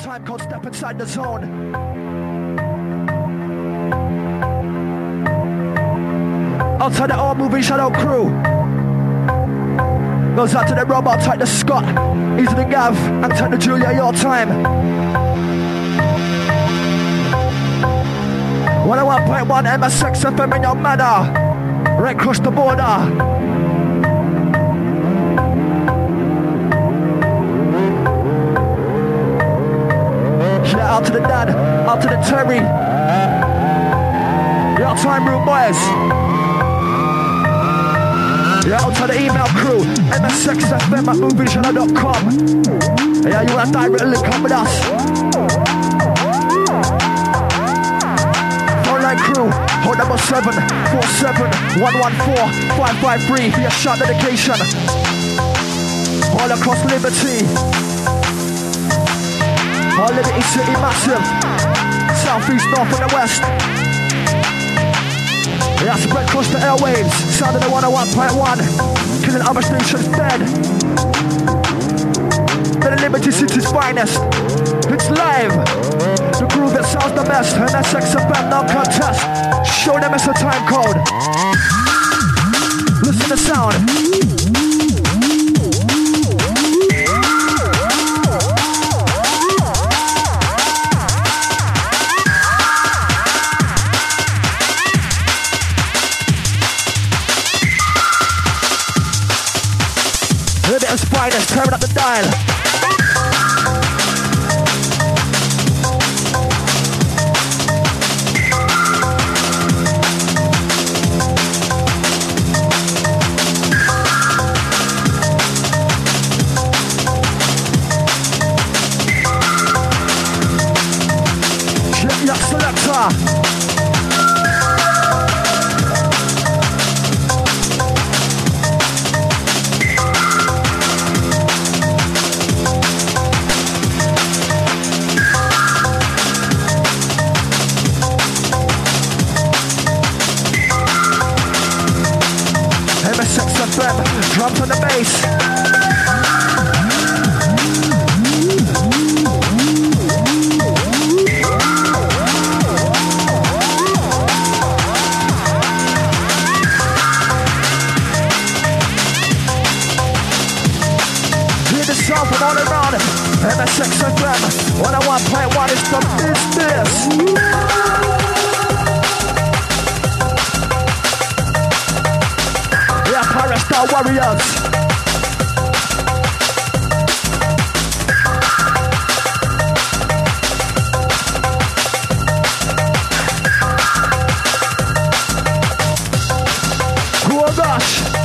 time code, step inside the zone. Outside the all moving shadow crew. Goes out to the robot, type the Scott. Easy the Gav, and type the Julia, your time. 101.1 MSX FM in your manner. Right across the border. Yeah, out to the dad, out to the Terry. Your time room boys. Yeah, out to the email crew, msxfm@movieshana.com. Yeah, you want to directly come with us. Phone line crew, hold number 747-114-553 for your shot dedication. All across Liberty. All Liberty City massive. Southeast, north and the west. Yeah, spread across the airwaves. Sound of the 101.1. Killing other stations dead. The Liberty City's finest. It's live. The crew that sounds the best. And that's XFM, no contest. Show them it's a time code. Listen to sound. Liberty's finest, tearing up the dial. Your selector. MSXFM, drums on the bass. From all around MSXFM 101.1 is the business. Yeah, Pirate Star Warriors. Oh gosh.